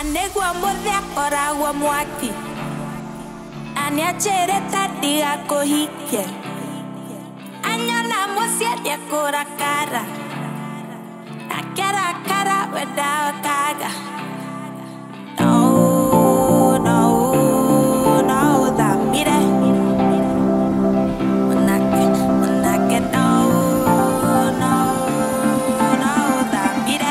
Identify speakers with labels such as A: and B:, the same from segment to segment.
A: Anegua modea kora wa mwaki Anya chere tadiga kohike Anya na mosia dia kora kara Akara kara weda kaga No, no, no, that mire Manake no, no, no, that mire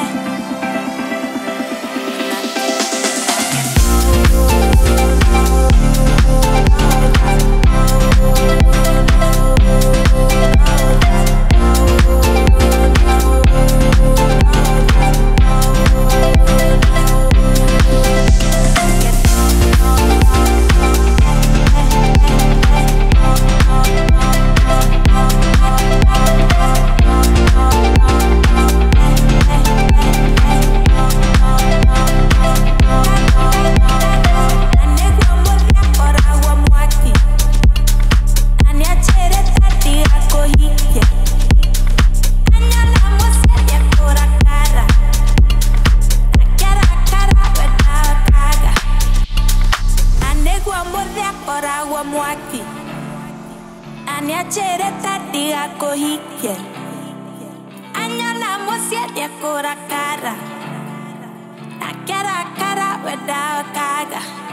A: Mwaki Anya chere tadiga kohike Anya na mosia dia kora kara Akara kara weda kaga